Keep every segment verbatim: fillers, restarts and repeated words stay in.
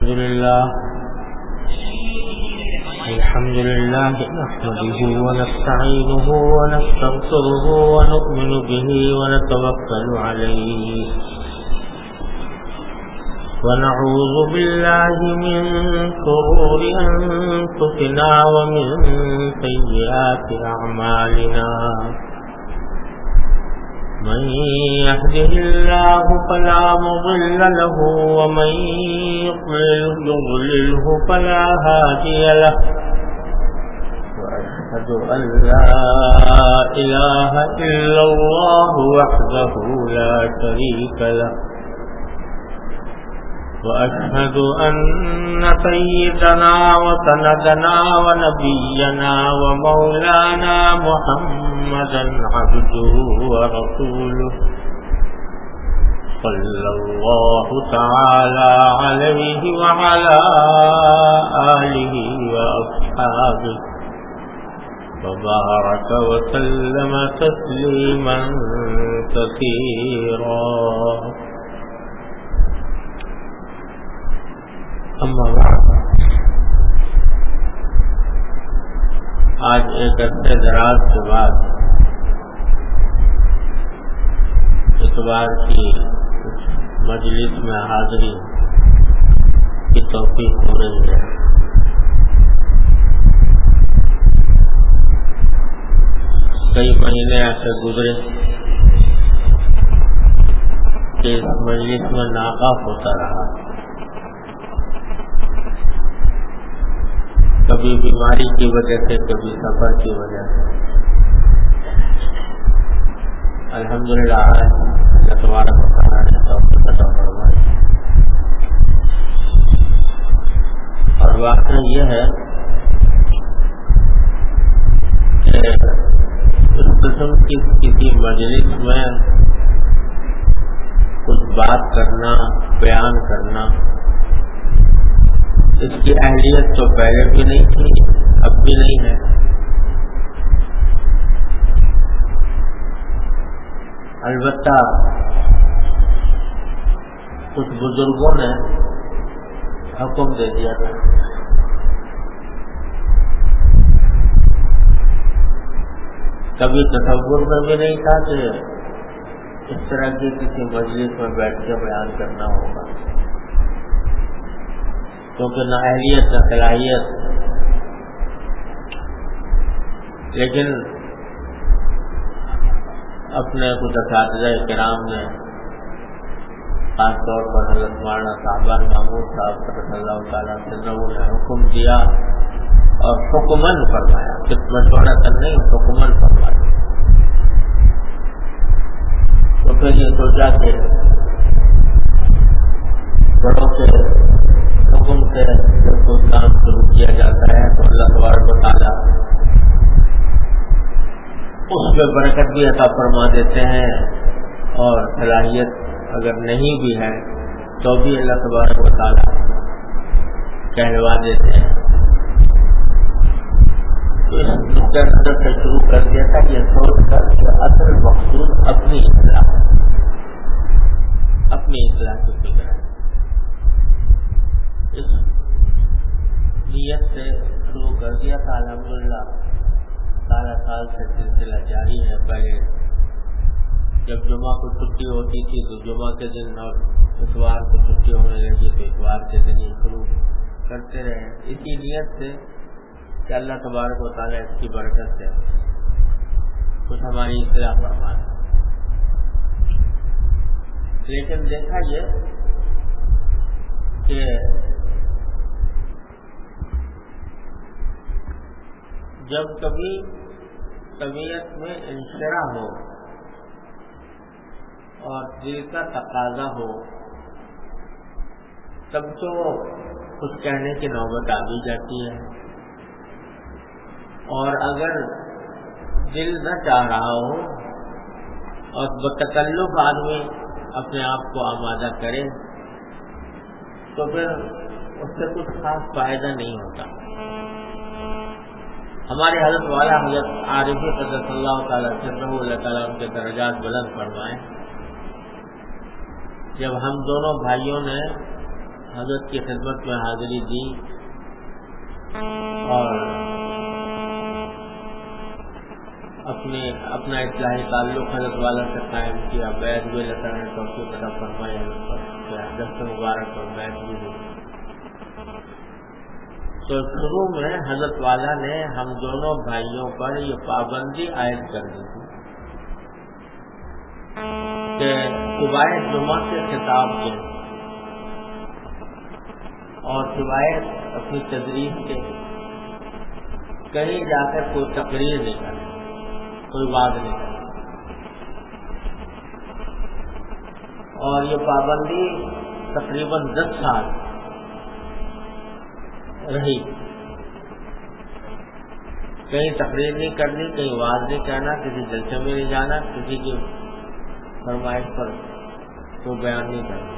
الحمد لله الحمد لله نحمده ونستعينه ونستغفره ونؤمن به ونتوكل عليه ونعوذ بالله من شرور أنفسنا ومن سيئات أعمالنا من يهده الله فلا مضل له ومن يضلله فلا هادي له وأشهد أن لا إله إلا الله وحده لا شريك له وأشهد أن سيدنا وسندنا ونبينا ومولانا محمدا عبده ورسوله صلى الله تعالى عليه وعلى آله وأصحابه وبارك وسلم تسليما كثيرا. اما بعد، آج ایک عرصے دراز کے بعد اتوار کی مجلس میں حاضری کی توفیق ہو رہی ہے. کئی مہینے ایسے گزرے کہ اس مجلس میں ناکاف ہوتا رہا. کبھی بیماری کی وجہ سے، کبھی سفر کی وجہ سے. الحمدللہ اللہ تبارک و تعالیٰ نے توفیق عطا فرمائی. اور واقعہ یہ ہے کہ اس قسم کی کسی مجلس میں کچھ بات کرنا، بیان کرنا، اس کی اہلیت تو پہلے بھی نہیں تھی، اب بھی نہیں ہے. البتہ کچھ بزرگوں نے حکم دے دیا تھا. کبھی تصور میں بھی نہیں تھا کہ اس طرح کی کسی مجلس میں بیٹھ کے بیان کرنا ہوگا، کیونکہ نہ اہلیت نہ صلاحیت. لیکن اپنے کچھ اساتذہ کرام نے، خاص طور پر حضرت مولانا صاحبان محمود صاحب صلی اللہ تعالیٰ عنہ نے حکم دیا اور حکمن فرمایا، صرف مشورہ کر نہیں، حکمن فرمایا. تو پھر یہ سوچا کہ بڑوں کے حکم سے جب کوئی کام شروع کیا جاتا ہے تو اللہ تبارک و تعالیٰ اس میں برکت بھی عطا فرما دیتے ہیں، اور صلاحیت اگر نہیں بھی ہے تو بھی اللہ تبارک و تعالیٰ کہلوا دیتے ہیں. تو اس نقطۂ نظر سے شروع کر دیا تھا، یہ سوچ کر کہ اصل مقصود اپنی اصلاح اپنی اصلاح کی فکر ہے. اس نیت سے شروع کر دیا تھا. الحمدللہ سارا سال سے سلسلہ جاری ہے. پہلے جب جمعہ کو چھٹی ہوتی تھی تو جمعہ کے دن، اور اتوار کو چھٹی ہونے لگی تو اتوار کے دن ہی شروع کرتے رہے، اسی نیت سے کہ اللہ تبارک و تعالیٰ اس کی برکت سے کچھ ہماری اصلاح فرمائے. لیکن دیکھا یہ کہ جب کبھی طبیعت میں انشراح ہو اور دل کا تقاضا ہو تب تو کچھ کہنے کی نوبت آ بھی جاتی ہے، اور اگر دل نہ چاہ رہا ہو اور بتکلف آدمی اپنے آپ کو آمادہ کرے تو پھر اس سے کچھ خاص فائدہ نہیں ہوتا. ہمارے حضرت والا حضرت عارفی قدس اللہ تعالیٰ سرہ اللہ تعالیٰ ان کے درجات بلند فرمائیں. جب ہم دونوں بھائیوں نے حضرت کی خدمت میں حاضری دی اور اپنے اپنا اصلاحی تعلق حضرت والا سے قائم کیا، بیعت بھی اللہ تعالیٰ نے توفیق عطا فرمائی، دست مبارک اور بیعت بھی دی۔ تو شروع میں حضرت والا نے ہم دونوں بھائیوں پر یہ پابندی عائد کر دی تھی کہ سوائے جمعہ کے خطاب کے اور سوائے اپنی تدریس کے کہیں جا کر کوئی تقریر نہیں کرے، کوئی بات نہیں کرے۔ اور یہ پابندی تقریباً دس سال رہی، کہیں تقریر نہیں کرنی، کہیں واز نہیں کرنا، کسی جلسے میں نہیں جانا، کسی کی فرمائش پر کوئی بیان نہیں کرنا۔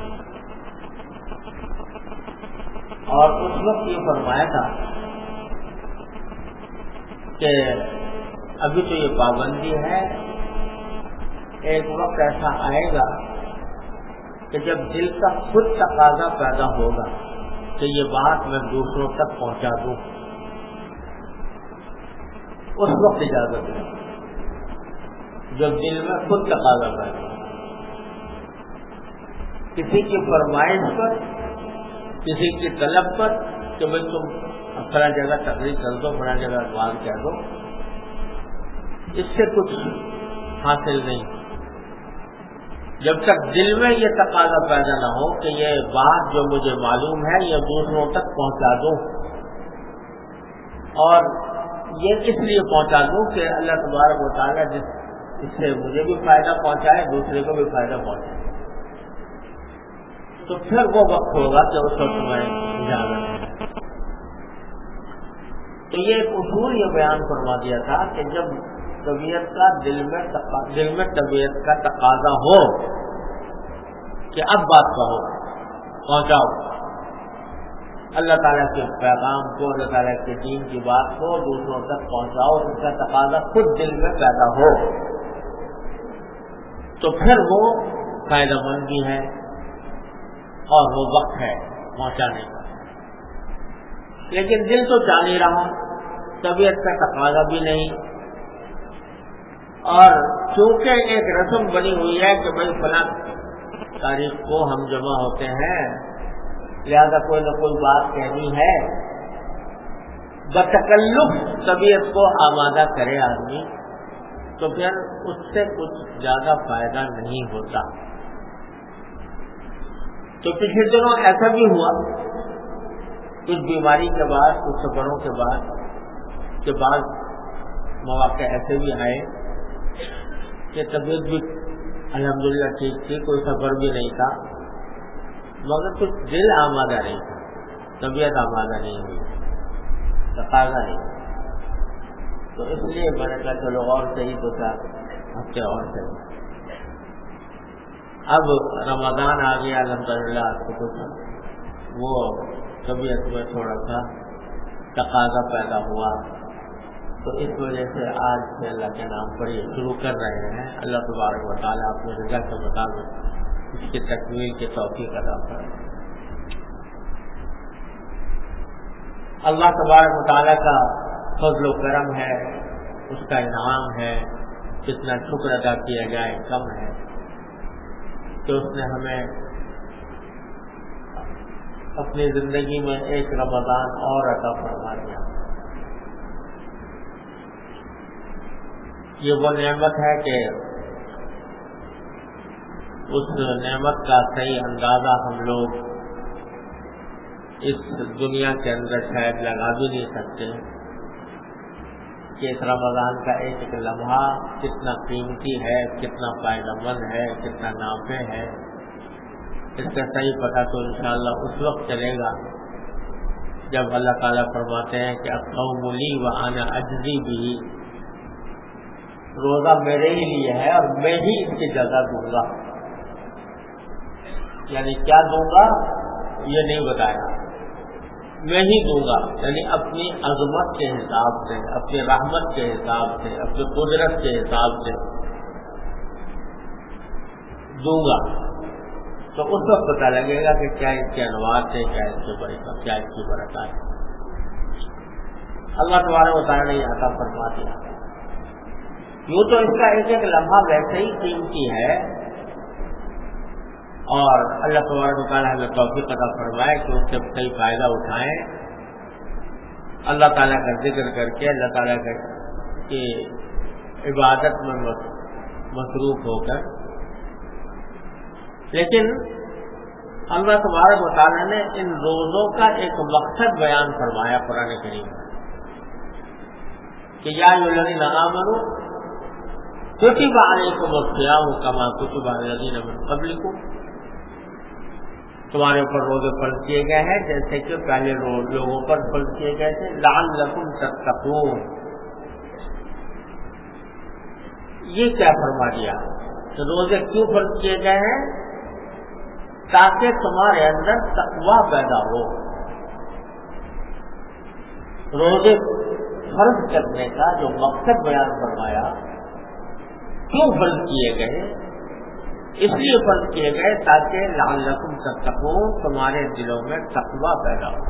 اور اس وقت یہ فرمایا تھا کہ ابھی تو یہ پابندی ہے، ایک وقت ایسا آئے گا کہ جب دل کا خود تقاضا پیدا ہوگا کہ یہ بات میں دوسروں تک پہنچا دوں، اس وقت اجازت ہے جب دل میں خود تقاضا پیدا ہوگا، کسی کی فرمائش پر، کسی کی طلب پر کہ بھائی تم فلاں جگہ تقریر کر دو، فلاں جگہ بات کہہ دو، اس سے کچھ حاصل نہیں جب تک دل میں یہ تقاضا پیدا نہ ہو کہ یہ بات جو مجھے معلوم ہے یہ دوسروں تک پہنچا دوں، اور یہ اس لیے پہنچا دوں کہ اللہ تبارک و تعالیٰ جس اس سے مجھے بھی فائدہ پہنچائے، دوسرے کو بھی فائدہ پہنچائے، تو پھر وہ وقت ہوگا کہ اس وقت میں اجازت ہے۔ تو یہ ایک اصول یہ بیان فرما دیا تھا کہ جب طبیعت کا دل میں دل میں طبیعت کا تقاضا ہو کہ اب بات کہو، پہنچاؤ اللہ تعالیٰ کے پیغام کو، اللہ تعالیٰ کے دین کی بات کو دوسروں تک پہنچاؤ، اس کا تقاضا خود دل میں پیدا ہو، تو پھر وہ فائدہ مند بھی ہے اور وہ وقت ہے پہنچانے کا۔ لیکن دل تو چاہ نہیں رہا، طبیعت کا تقاضا بھی نہیں، اور چونکہ ایک رسم بنی ہوئی ہے کہ بھائی فلاں تاریخ کو ہم جمع ہوتے ہیں، لہذا کوئی نہ کوئی بات کہنی ہے، بتکلف طبیعت کو آمادہ کرے آدمی، تو پھر اس سے کچھ زیادہ فائدہ نہیں ہوتا۔ تو پچھلے دنوں ایسا بھی ہوا، کچھ بیماری کے بعد، کچھ سفروں کے بعد کے بعد مواقع ایسے بھی آئے کہ طبیعت بھی الحمدللہ ٹھیک تھی، کوئی سفر بھی نہیں تھا، مگر کچھ دل آمادہ نہیں تھا، طبیعت آمادہ نہیں ہوئی، تقاضا نہیں، تو اس لیے میں نے کہا چلو اور صحیح تو تھا، ہفتے اور صحیح۔ اب رمضان آ گیا الحمدللہ، تو وہ طبیعت میں تھوڑا سا تقاضا پیدا ہوا، تو اس وجہ سے آج سے اللہ کے نام پر یہ شروع کر رہے ہیں۔ اللہ تبارک و تعالیٰ اپنے رضا کے مطابق اس کی تکمیل کی توفیق عطا فرمائے۔ اللہ تبارک و تعالیٰ کا فضل و کرم ہے، اس کا انعام ہے، کتنا شکر ادا کیا جائے کم ہے کہ اس نے ہمیں اپنی زندگی میں ایک رمضان اور عطا فرما دیا۔ یہ وہ نعمت ہے کہ اس نعمت کا صحیح اندازہ ہم لوگ اس دنیا کے اندر شاید لگا بھی نہیں سکتے کہ اس رمضان کا ایک ایک لمحہ کتنا قیمتی ہے، کتنا فائدہ مند ہے، کتنا نافع ہے۔ اس کا صحیح پتہ تو انشاءاللہ اس وقت چلے گا جب اللہ تعالیٰ فرماتے ہیں کہ الصوم لی وانا اجزی بھی، روزہ میرے ہی لیے ہے اور میں ہی اس کی جزا دوں گا۔ یعنی کیا دوں گا یہ نہیں بتایا، میں ہی دوں گا، یعنی اپنی عظمت کے حساب سے، اپنی رحمت کے حساب سے، اپنی قدرت کے حساب سے دوں گا۔ تو اس وقت پتہ لگے گا کہ کیا اس کے انوار تھے، کیا اس کے برکات، کیا اس کی برکات ہے۔ اللہ تبارک و تعالیٰ نے یہ عطا فرما دیا۔ یوں تو اس کا ایک ایک لمحہ ویسے ہی قیمتی ہے، اور اللہ تبارک و تعالیٰ ہمیں توفیق عطا فرمائے کہ اس سے صحیح فائدہ اٹھائیں، اللہ تعالیٰ کا ذکر کر کے، اللہ تعالیٰ کی عبادت میں مصروف ہو کر۔ لیکن اللہ تبارک و تعالیٰ نے ان روزوں کا ایک مقصد بیان فرمایا قرآن کریم میں کہ یا ایھا الذین آمنوا کتب علیکم الصیام کما کتب علی الذین من قبلکم، تمہارے اوپر روزے فرض کیے گئے ہیں جیسے کہ پہلے لوگوں پر فرض کیے گئے تھے، لعلکم تتقون۔ یہ کیا فرما دیا کہ روزے کیوں فرض کیے گئے ہیں؟ تاکہ تمہارے اندر تقویٰ پیدا ہو۔ روزے فرض کرنے کا جو مقصد بیان فرمایا، کیوں فرض کیے گئے؟ اس لیے فرض کیے گئے تاکہ لعلکم تتقون، تمہارے دلوں میں تقویٰ پیدا ہو،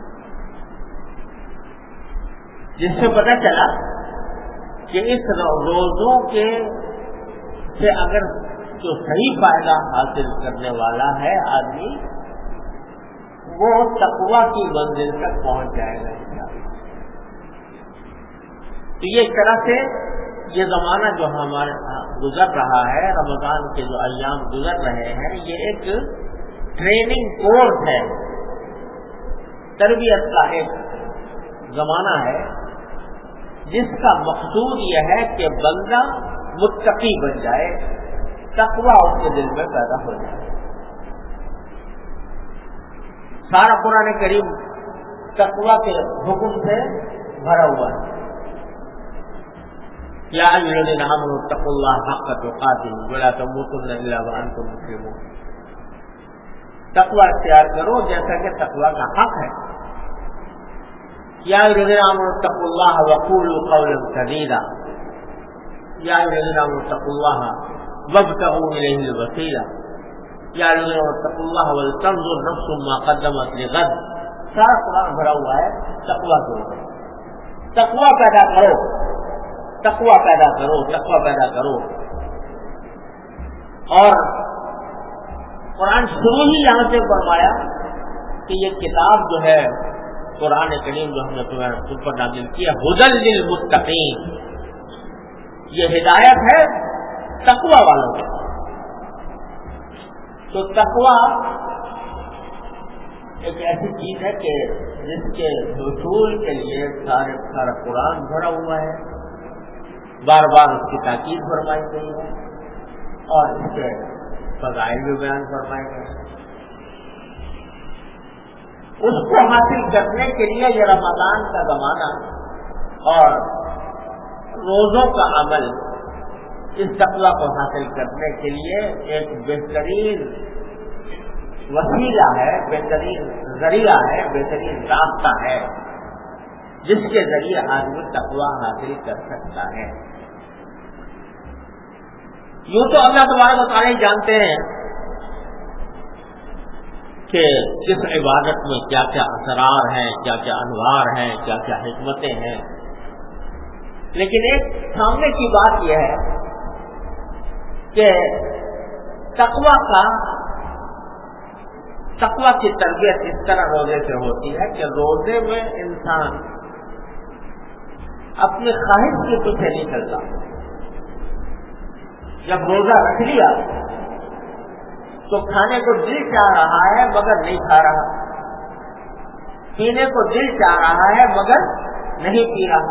جس سے پتہ چلا کہ اس روزوں کے سے اگر جو صحیح فائدہ حاصل کرنے والا ہے آدمی، وہ تقویٰ کی منزل تک پہنچ جائے گا۔ تو یہ ایک طرح سے یہ زمانہ جو ہمارے گزر رہا ہے، رمضان کے جو ایام گزر رہے ہیں، یہ ایک ٹریننگ کورس ہے، تربیت کا ایک زمانہ ہے، جس کا مقصود یہ ہے کہ بندہ متقی بن جائے، تقویٰ اس کے دل میں پیدا ہو جائے۔ سارا قرآن کریم تقویٰ کے حکم سے بھرا ہوا ہے۔ یا ایھا الذین آمنوا اتقوا اللہ حق تقاتہ ولا تموتن الا وانتم مسلمون۔ تقویٰ اختیار کرو جیسا کہ تقویٰ کا حق ہے۔ یا ایھا الذین آمنوا اتقوا اللہ وقولوا قولا سدیدا، یا ایھا الذین آمنوا اتقوا اللہ وابتغوا الیہ الوسیلہ، یا ایھا الذین آمنوا اتقوا اللہ ولتنظر نفس ما قدمت لغد۔ سارا قرآن بھرا ہوا ہے تقویٰ کے اوپر۔ تقویٰ پیدا کرو، تقویٰ پیدا کرو، تقویٰ پیدا کرو۔ اور قرآن شروع ہی یہاں سے فرمایا کہ یہ کتاب جو ہے قرآن کریم جو ہم نے تم پر نازل کیا، ھدی للمتقین، یہ ہدایت ہے تقویٰ والوں کے۔ تو تقویٰ ایک ایسی چیز ہے کہ جس کے حصول کے لیے سارے سارا قرآن بھرا ہوا ہے، بار بار اس کی تاکید فرمائی گئی ہے، اور اس کے فضائل بھی بیان فرمائے گئے۔ اس کو حاصل کرنے کے لیے یہ رمضان کا زمانہ اور روزوں کا عمل اس تقویٰ کو حاصل کرنے کے لیے ایک بہترین وسیلہ ہے، بہترین ذریعہ ہے، بہترین راستہ ہے، جس کے ذریعے آدمی تقویٰ حاصل کر سکتا ہے۔ یوں تو اللہ تبارک و تعالیٰ جانتے ہیں کہ کس عبادت میں کیا کیا اسرار ہیں، کیا کیا انوار ہیں، کیا کیا حکمتیں ہیں، لیکن ایک سامنے کی بات یہ ہے کہ تقویٰ کا تقویٰ کی تربیت اس طرح روزے سے ہوتی ہے کہ روزے میں انسان اپنی خواہش کے پیچھے نہیں چلتا۔ جب روزہ رکھ لیا تو کھانے کو دل چاہ رہا ہے مگر نہیں کھا رہا، پینے کو دل چاہ رہا ہے مگر نہیں پی رہا،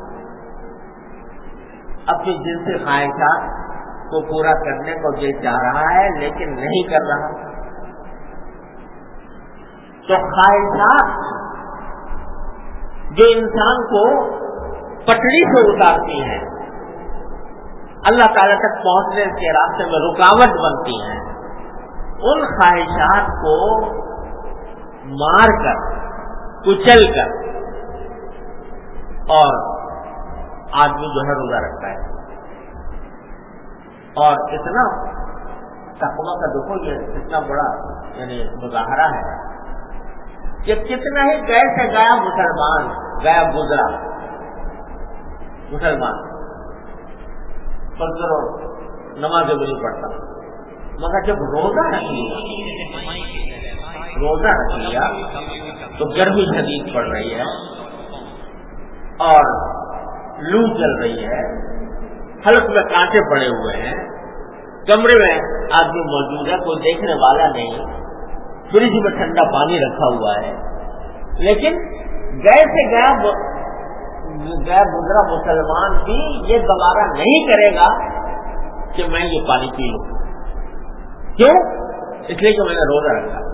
اپنی جنسی خواہشات کو پورا کرنے کو دل چاہ رہا ہے لیکن نہیں کر رہا۔ تو خواہشات جو انسان کو پٹڑی سے اتارتی ہیں، اللہ تعالیٰ تک پہنچنے کے راستے میں رکاوٹ بنتی ہیں، ان خواہشات کو مار کر، کچل کر اور آدمی جو ہے روزہ رکھتا ہے، اور اتنا تقویٰ کا دیکھو یہ اتنا بڑا یعنی مظاہرہ ہے کہ کتنا ہی گئے سے گیا مسلمان گیا گزرا مسلمان فجر اور نماز بھی نہیں پڑھتا، مگر جب روزہ رکھ لیا روزہ رکھ لیا تو گرمی شدید پڑ رہی ہے اور لو چل رہی ہے، حلق میں کانٹے پڑے ہوئے ہیں، کمرے میں آدمی موجود ہے، کوئی دیکھنے والا نہیں، فریج میں ٹھنڈا پانی رکھا ہوا ہے، لیکن گئے سے گیا گیا گزرا مسلمان بھی یہ گوارا نہیں کرے گا کہ میں یہ پانی پی لوں. کیوں؟ اس لیے کہ میں نے روزہ رکھا.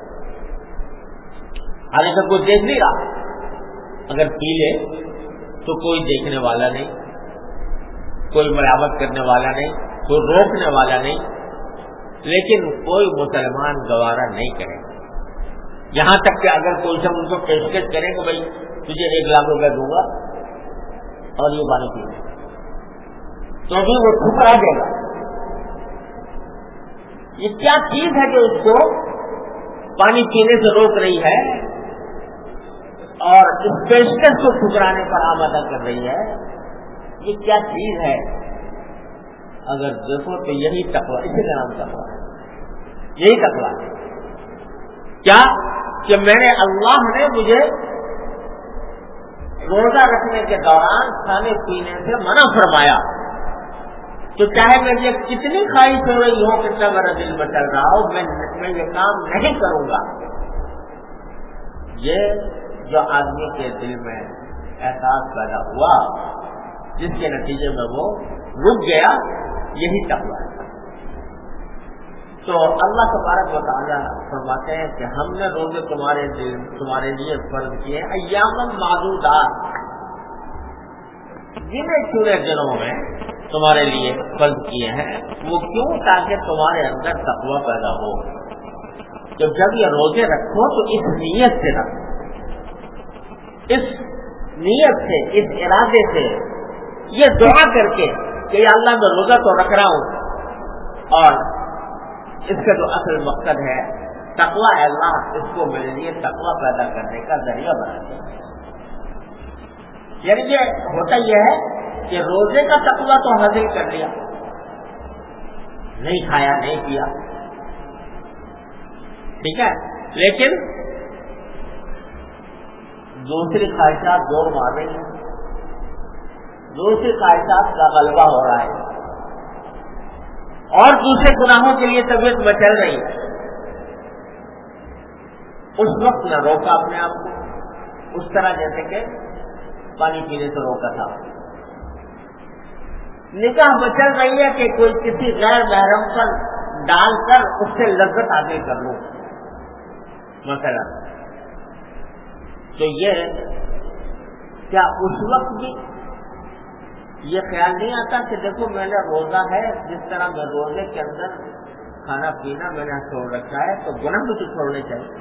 حالانکہ کوئی دیکھ نہیں رہا، اگر پی لے تو کوئی دیکھنے والا نہیں، کوئی ملامت کرنے والا نہیں، کوئی روکنے والا نہیں، لیکن کوئی مسلمان گوارا نہیں کرے. یہاں تک کہ اگر کوئی سب ان کو پیشکش کرے کہ بھائی تجھے ایک لاکھ روپے دوں گا اور یہ پانی پی لے، تو بھی وہ ٹھکرا دے گا. یہ کیا چیز ہے جو اس کو پانی پینے سے روک رہی ہے اور اس پیشکش کو ٹھکرانے پر آمادہ کر رہی ہے؟ یہ کیا چیز ہے؟ اگر دیکھو تو یہی تقویٰ، اسی کا نام تقویٰ ہے. یہی تقویٰ ہے. کیا کہ میں نے اللہ نے مجھے روزہ رکھنے کے دوران کھانے پینے سے منع فرمایا، تو چاہے مجھے کتنی خواہش ہو رہی ہو، کتنا میرا دل میں چل رہا ہو، میں میں یہ کام نہیں کروں گا. یہ جو آدمی کے دل میں احساس پیدا ہوا جس کے نتیجے میں وہ رک گیا، یہی تقویٰ ہے. تو اللہ تبارک و تعالیٰ فرماتے ہیں کہ ہم نے روزے تمہارے دل تمہارے لیے فرض کیے ایام معدودات، جنہیں چنے دنوں میں تمہارے لیے فرض کیے ہیں. وہ کیوں؟ تاکہ تمہارے اندر تقویٰ پیدا ہو. جب جب یہ روزے رکھو تو اس نیت سے رکھو، اس نیت سے، اس ارادے سے، یہ دعا کر کے کہ یا اللہ میں روزہ تو رکھ رہا ہوں اور اس کا جو اصل مقصد ہے تقویٰ، اللہ اس کو میرے لیے تقویٰ پیدا کرنے کا ذریعہ بنا دیا. یعنی یہ ہوتا یہ ہے کہ روزے کا تقویٰ تو حاصل کر لیا، نہیں کھایا نہیں پیا، ٹھیک ہے، لیکن دوسری خواہشات زور مار رہی ہیں، دوسری خواہشات کا غلبہ ہو رہا ہے اور دوسرے گناہوں کے لیے طبیعت مچل رہی ہے. اس وقت نہ روکا اپنے آپ کو، اس طرح جیسے کہ پانی پینے سے روکا تھا. نکاح مچل رہی ہے کہ کوئی کسی غیر محرم پر ڈال کر اس سے لذت حاصل کر لوں مثلا. تو یہ کیا اس وقت بھی یہ خیال نہیں آتا کہ دیکھو میں نے روزہ ہے، جس طرح میں روزے کے اندر کھانا پینا میں نے چھوڑ رکھا ہے تو گناہ بھی تو چھوڑنے چاہیے.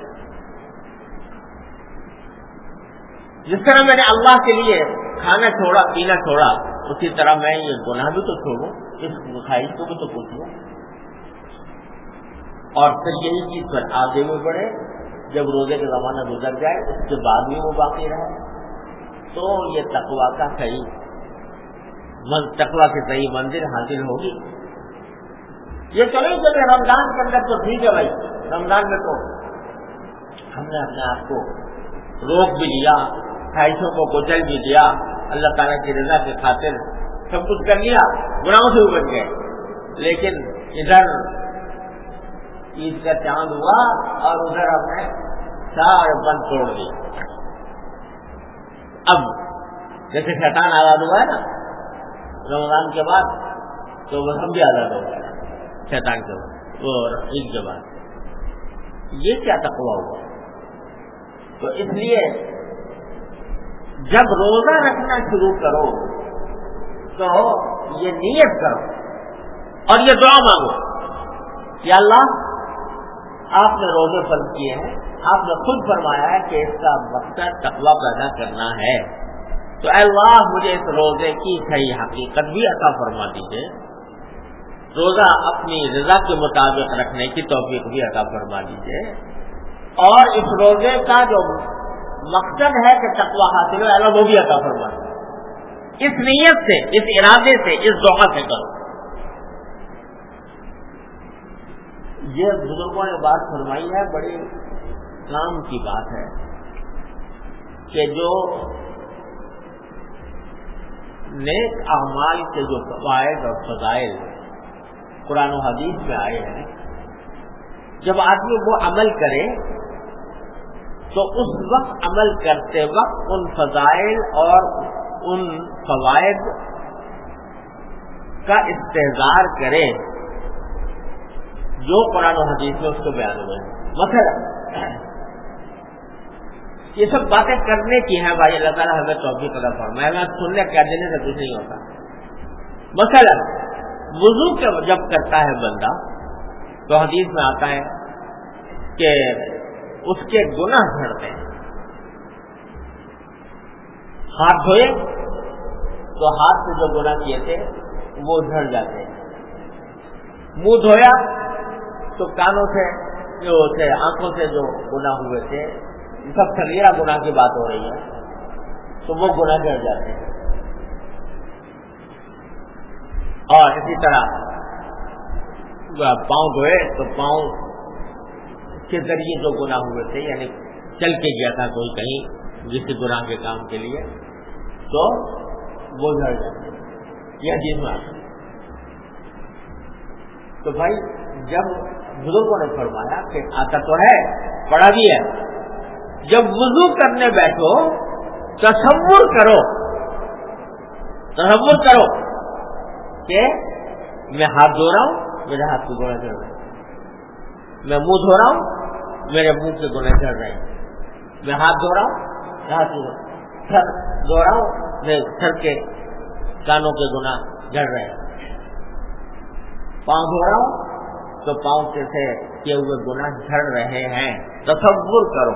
جس طرح میں نے اللہ کے لیے کھانا چھوڑا پینا چھوڑا، اسی طرح میں یہ گناہ بھی تو چھوڑوں، اس خواہش کو بھی تو پوچھوں. اور پھر یہی چیز پر آگے بھی بڑھے، جب روزے کا زمانہ گزر جائے اس کے بعد بھی وہ باقی رہے، تو یہ تقویٰ کا صحیح تقویٰ کی صحیح منزل حاصل ہوگی. یہ تو نہیں کہ رمضان کے اندر تو ٹھیک ہے بھائی، رمضان میں تو ہم نے اپنے آپ کو روک بھی لیا، خواہشوں کو کچل بھی دیا، اللہ تعالیٰ کی رضا کی خاطر سب کچھ کر لیا، گناہوں سے بھی بچ گئے، لیکن ادھر عید کا چاند ہوا اور ادھر ہم نے سارے بند توڑ دیے. اب جیسے شیطان آزاد ہوا ہے نا رمضان کے بعد، تو وہ ہم بھی آزاد ہو گئے شیطان کے بعد اور عید کے بعد. یہ کیا تقویٰ ہوا؟ تو اس لیے جب روزہ رکھنا شروع کرو تو یہ نیت کرو اور یہ دعا مانگو کہ اللہ آپ نے روزے فرض کیے ہیں، آپ نے خود فرمایا ہے کہ اس کا مقصد تقویٰ پیدا کرنا ہے، تو اے اللہ مجھے اس روزے کی صحیح حقیقت بھی عطا فرما دیجیے. روزہ اپنی رضا کے مطابق رکھنے کی توفیق بھی عطا فرما دیجیے، اور اس روزے کا جو مقصد ہے کہ تقویٰ حاصل ہو اللہ وہ بھی عطا فرما دیجیے، اس نیت سے، اس ارادے سے، اس دعا سے کرو۔ یہ بزرگوں نے بات فرمائی ہے، بڑی کام کی بات ہے کہ جو نیک اعمال کے جو فوائد اور فضائل قرآن و حدیث میں آئے ہیں، جب آدمی وہ عمل کرے تو اس وقت عمل کرتے وقت ان فضائل اور ان فوائد کا استحضار کرے جو قرآن و حدیث میں اس کو بیان ہوئے ہیں۔ مثلا یہ سب باتیں کرنے کی ہیں بھائی، اللہ تعالیٰ ہمیں توفیق عطا فرمائے، میں سننے کہہ دینے سے کچھ نہیں ہوتا۔ مثلا وضو کے جب کرتا ہے بندہ تو حدیث میں آتا ہے کہ اس کے گناہ جھڑتے ہیں۔ ہاتھ دھوئے تو ہاتھ سے جو گناہ کیے تھے وہ جھڑ جاتے ہیں، منہ دھویا تو کانوں سے جو تھے، آنکھوں سے جو گناہ ہوئے تھے، سب صغیرہ گناہ کی بات ہو رہی ہے، تو وہ گناہ جھڑ جاتے ہیں۔ اور اسی طرح پاؤں دھوئے تو پاؤں کے ذریعے جو گناہ ہوئے تھے، یعنی چل کے گیا تھا کوئی کہیں جس گناہ کے کام کے لیے، تو وہ جھڑ جاتے ہیں۔ یہ حدیث میں آتا ہے۔ تو بھائی جب بزرگوں نے فرمایا کہ آتا تو ہے، پڑھا بھی ہے، جب وضو کرنے بیٹھو تصور کرو تصور کرو کہ میں ہاتھ دھو رہا ہوں، میرے ہاتھ کے گناہ جھڑ رہے ہیں، میں منہ دھو رہا ہوں، میرے منہ کے گناہ جھڑ رہے ہیں، میں ہاتھ دھو رہا ہوں، ہاتھ کے سر دھو رہا ہوں، میرے سر کے کانوں کے گناہ جھڑ رہے ہیں، پاؤں دھو رہا ہوں تو پاؤں کے سے کیے ہوئے گناہ جھڑ رہے ہیں۔ تصور کرو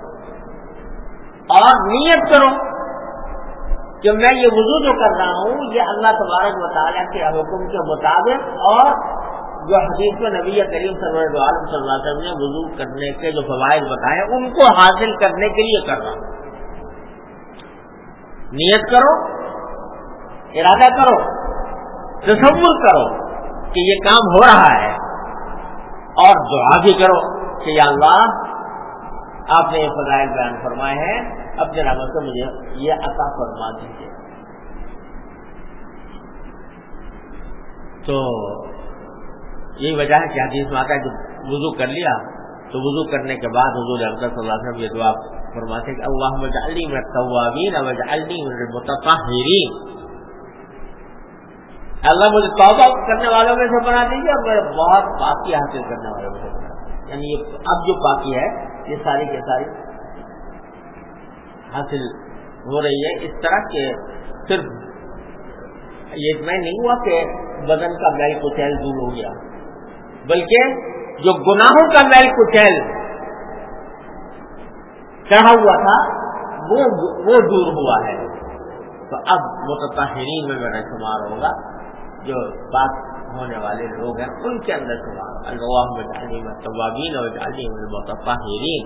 اور نیت کرو کہ میں یہ وضو جو کر رہا ہوں یہ اللہ تبارک و تعالیٰ کے حکم کے مطابق، اور جو حدیث میں نبی کریم صلی اللہ علیہ وسلم نے وضو کرنے کے جو فوائد بتائے ان کو حاصل کرنے کے لیے کر رہا ہوں۔ نیت کرو، ارادہ کرو، تصور کرو کہ یہ کام ہو رہا ہے، اور دعا بھی کرو کہ یا اللہ آپ نے یہ فضائل بیان فرمائے ہیں، اپنے رحمت سے مجھے یہ عطا فرما دیجیے۔ تو یہی وجہ ہے کہ حدیث میں آتا ہے جب وضو کر لیا تو وضو کرنے کے بعد حضور اکرم صلی اللہ علیہ وسلم یہ دعا فرماتے ہیں کہ اللہم اجعلنی من التوابین واجعلنی من المتطہرین، اللہ مجھے توبہ کرنے والوں میں سے بنا دیجیے اور میرے بہت پاکی حاصل کرنے والوں میں سے بنا دیجیے۔ یعنی یہ اب جو پاکی ہے یہ ساری کی ساری حاصل ہو رہی ہے، اس طرح کہ صرف یہ میں نہیں ہوا کہ بدن کا میل کچیل دور ہو گیا، بلکہ جو گناہوں کا میل کچیل چڑھا ہوا تھا وہ وہ دور ہوا ہے۔ تو اب متطہرین میں میرا شمار ہوگا، جو پاک ہونے والے لوگ ہیں ان کے اندر شمار، اللہم اجعلنی من التوابین واجعلنی من المتطہرین۔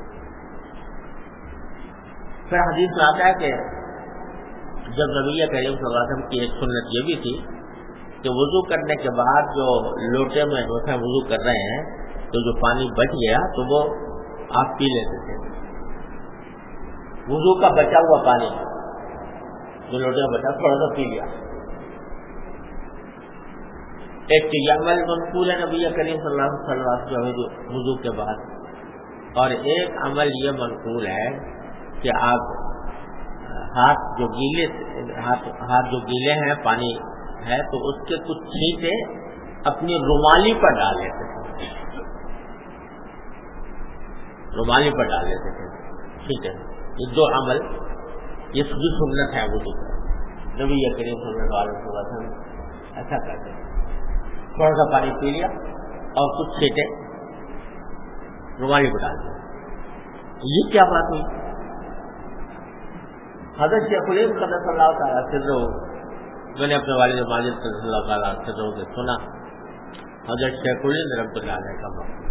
پھر حدیث میں آتا ہے کہ جب نبی کریم صلی اللہ علیہ وسلم کی ایک سنت یہ بھی تھی کہ وضو کرنے کے بعد جو لوٹے میں لوٹے وضو کر رہے ہیں تو جو پانی بچ گیا تو وہ آپ پی لیتے تھے، وضو کا بچا ہوا پانی جو لوٹے میں بچا تھوڑا سا پی لیا۔ ایک تو یہ عمل منقول ہے نبی کریم صلی اللہ علیہ وسلم جو وضو کے بعد، اور ایک عمل یہ منقول ہے کہ آپ ہاتھ جو گیلے ہاتھ ہاتھ جو گیلے ہیں پانی ہے تو اس کے کچھ چھینٹے اپنی رومالی پر ڈال لیتے تھے، رومالی پر ڈال لیتے تھے، ٹھیک ہے۔ یہ دو عمل یہ بھی سنت ہے وضو کا، نبی کریم صلی اللہ علیہ وسلم ایسا کرتے ہیں، تھوڑا سا پانی پی لیا اور کچھ چھینٹے رومالی پر ڈال دیا۔ یہ کیا بات ہوئی؟ حضرت شیخ الہند قدس اللہ تعالیٰ سے میں نے اپنے والد ماجد صلی اللہ تعالیٰ سے سنا حضرت شیخ الہند رحمۃ اللہ علیہ کا مقبول.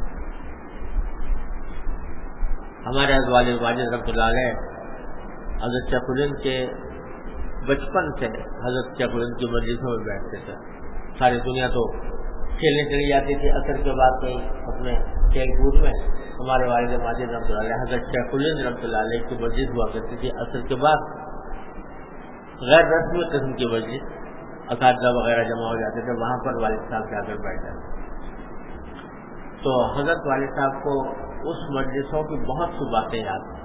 ہمارے والد واجد رحمۃ اللہ علیہ حضرت شیخ الہند کے بچپن سے حضرت شیخ الہند کی مجلسوں میں بیٹھتے تھے. ساری دنیا تو کھیلنے چلی جاتی تھی عصر کے بعد کہیں اپنے کھیل کود میں. ہمارے والد واجد رحمۃ اللہ علیہ حضرت شیخ الہند رحمۃ اللہ علیہ کی مجلس ہوا کرتی تھی عصر کے بعد. غیر رسمی قسم کی مجلس، اساتذہ وغیرہ جمع ہو جاتے تھے، وہاں پر والد صاحب کے آ کر بیٹھ جاتے. تو حضرت والد صاحب کو اس مجلسوں کی بہت سی باتیں یاد ہیں.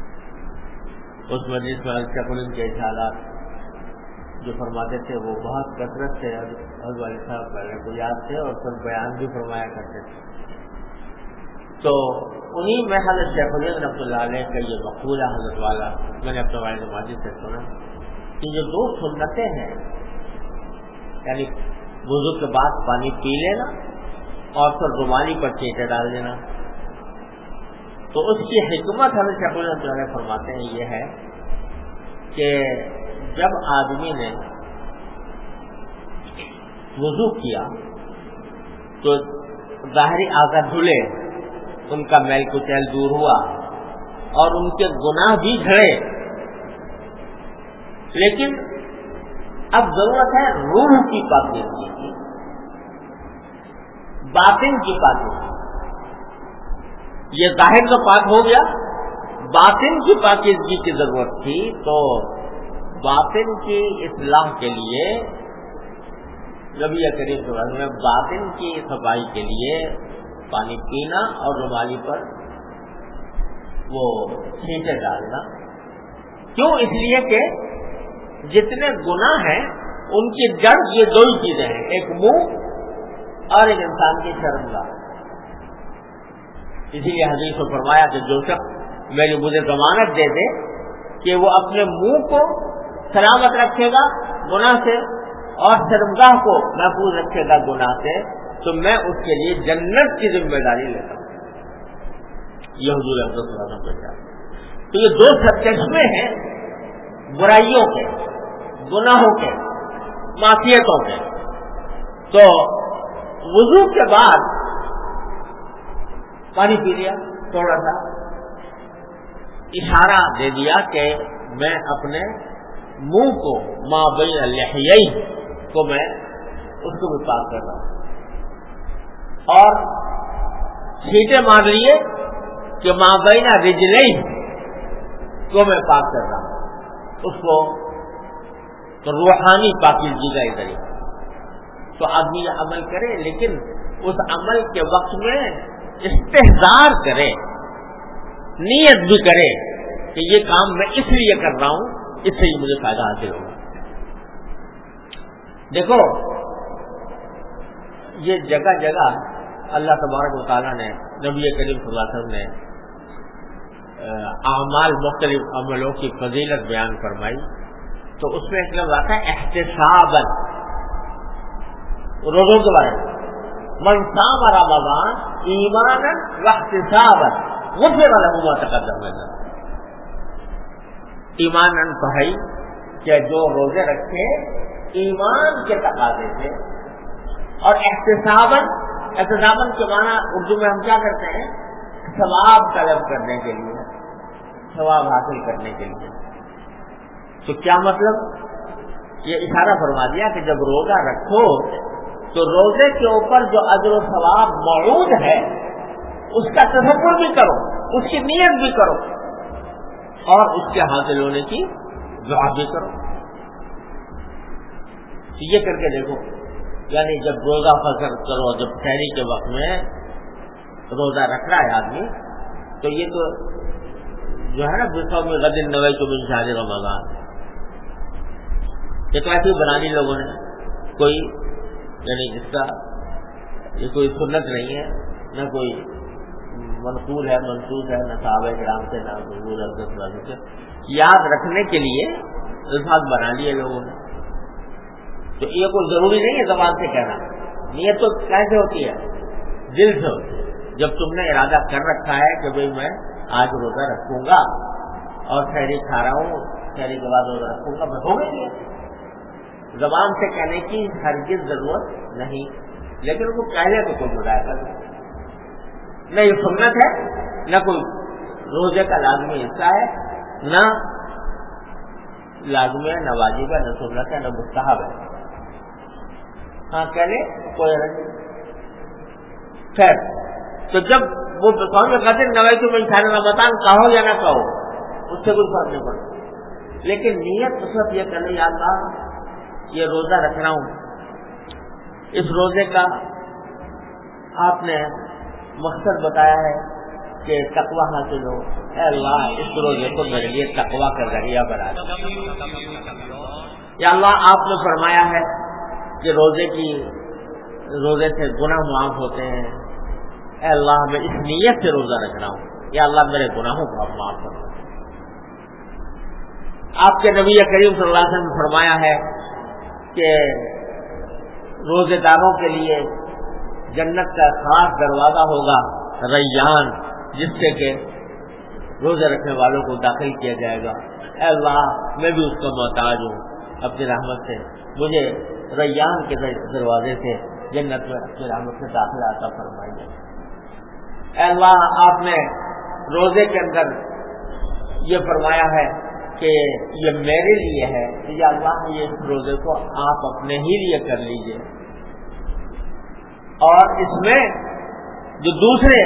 اس مجلس میں حضرت شیخ الہند کے اشارات جو فرماتے تھے وہ بہت کثرت سے حضرت والد صاحب پہلے کو یاد تھے اور پھر بیان بھی فرمایا کرتے تھے. تو انہی میں حضرت شیخ الہند رحمۃ اللہ علیہ کا یہ مقولہ حضرت والا میں نے اپنے والد ماجد سے سنا کہ جو دو سنتیں ہیں، یعنی وضو کے بعد پانی پی لینا اور پھر رومالی پر چیٹے ڈال دینا، تو اس کی حکمت حضرت شیخ الہند رحمۃ اللہ علیہ فرماتے ہیں یہ ہے کہ جب آدمی نے وضو کیا تو ظاہری اعضاء دھلے، ان کا میل کچیل دور ہوا اور ان کے گناہ بھی جھڑے، لیکن اب ضرورت ہے روح کی پاکیزگی کی، باطن کی پاکیزگی. یہ ظاہر تو پاک ہو گیا، باطن کی پاکیزگی کی ضرورت تھی. تو باطن کی اصلاح کے لیے نبی کریم صلی اللہ علیہ وسلم باطن کی صفائی کے لیے پانی پینا اور رومالی پر وہ چھینٹے ڈالنا. کیوں؟ اس لیے کہ جتنے گناہ ہیں ان کی جڑ یہ دو ہی چیزیں ہیں، ایک منہ اور ایک انسان کی شرمگاہ. اسی لیے حدیث میں فرمایا کہ جو شخص میری مجھے ضمانت دے دے کہ وہ اپنے منہ کو سلامت رکھے گا گناہ سے اور شرمگاہ کو محفوظ رکھے گا گناہ سے، تو میں اس کے لیے جنت کی ذمہ داری لیتا ہوں. یہ حضور اکرم صلی اللہ علیہ وسلم کا. تو یہ دو سرچشمے ہیں برائیوں کے، گناہوں کے، معصیتوں کے. تو وضو کے بعد پانی پی لیا، تھوڑا سا اشارہ دے دیا کہ میں اپنے منہ کو ما بین لحیین کو میں اس کو بھی پاک کر رہا ہوں، اور چھینٹے مار لیے کہ ما بین رجلین کو میں پاک کر رہا ہوں. اس کو تو روحانی پاکیزگی کا ادھر. تو آدمی یہ عمل کرے، لیکن اس عمل کے وقت میں استحضار کرے، نیت بھی کرے کہ یہ کام میں اس لیے کر رہا ہوں، اس سے ہی مجھے فائدہ حاصل ہوگا. دیکھو یہ جگہ جگہ اللہ تبارک و تعالیٰ نے نبی کریم صلی اللہ علیہ وسلم نے اعمال مختلف عملوں کی فضیلت بیان فرمائی. تو اس میں ایک لفظ آتا ہے احتسابا، روزوں کے بارے میں. من صام رمضان ایمانا واحتسابا غفر له ما تقدم من ذنبه. ایماناً پڑھائی کہ جو روزے رکھے ایمان کے تقاضے سے، اور احتساباً، احتساباً کے معنی اردو میں ہم کیا کرتے ہیں؟ ثواب طلب کرنے کے لیے، ثواب حاصل کرنے کے لیے. تو کیا مطلب؟ یہ اشارہ فرما دیا کہ جب روزہ رکھو تو روزے کے اوپر جو اجر و ثواب موجود ہے اس کا تصور بھی کرو، اس کی نیت بھی کرو، اور اس کے حاصل ہونے کی دعا بھی کرو. یہ کر کے دیکھو، یعنی جب روزہ فطر کرو، جب سحری کے وقت میں روزہ رکھ رہا ہے آدمی، تو یہ تو جو ہے نا بسو میں غد نوئی کو من شہر رمضان، یہ تو ایسے ہی بنا لی لوگوں نے. کوئی یعنی جس کا یہ کوئی سنت نہیں ہے، نہ کوئی منقول ہے، منسوخ ہے، نہ صحابہ کرام سے، نہ حضور اکرم سے. یاد رکھنے کے لیے الفاظ بنا لیے لوگوں نے. تو یہ کوئی ضروری نہیں ہے زبان سے کہنا، نیت تو کیسے ہوتی ہے؟ دل سے ہوتی ہے. جب تم نے ارادہ کر رکھا ہے کہ بھئی میں آج روزہ رکھوں گا اور سحری کھا رہا ہوں، سحری کے بعد روزہ رکھوں گا، میں ہو گئی ہے. زبان سے کہنے کی ہرگز ضرورت نہیں. لیکن ان کو کہنے کو کوئی مذائقہ نہیں، نہ یہ سنت ہے، نہ کوئی روزے کا لازمی حصہ ہے، نہ لازمی ہے، نہ واجب ہے، نہ سنت ہے، نہ مستحب ہے. ہاں کہنے کوئی حرج نہیں. خیر، تو جب وہ قوم میں کہتے نوائے تو میں شہر رمضان کہو یا نہ کہو اس سے کوئی فرق نہیں پڑتا، لیکن نیت اس وقت یہ کرنے، یا اللہ یہ روزہ رکھ رہا ہوں، اس روزے کا آپ نے مقصد بتایا ہے کہ تقوی حاصل ہو، اے اللہ اس روزے کو میرے لیے تقوی کا ذریعہ بنا دے. یا اللہ آپ نے فرمایا ہے کہ روزے کی روزے سے گناہ معاف ہوتے ہیں، اے اللہ میں اس نیت سے روزہ رکھ رہا ہوں، یا اللہ میرے گناہوں کو آپ معاف کر دیں. آپ کے نبی کریم صلی اللہ علیہ وسلم نے فرمایا ہے کہ روزے داروں کے لیے جنت کا خاص دروازہ ہوگا ریان، جس سے کہ روزے رکھنے والوں کو داخل کیا جائے گا. اے اللہ میں بھی اس کا محتاج ہوں، اپنی رحمت سے مجھے ریان کے دروازے سے جنت میں اپنی رحمت سے داخل عطا فرمائیے. اے اللہ آپ نے روزے کے اندر یہ فرمایا ہے کہ یہ میرے لیے ہے، یا اللہ یہ اس روزے کو آپ اپنے ہی لیے کر لیجئے، اور اس میں جو دوسرے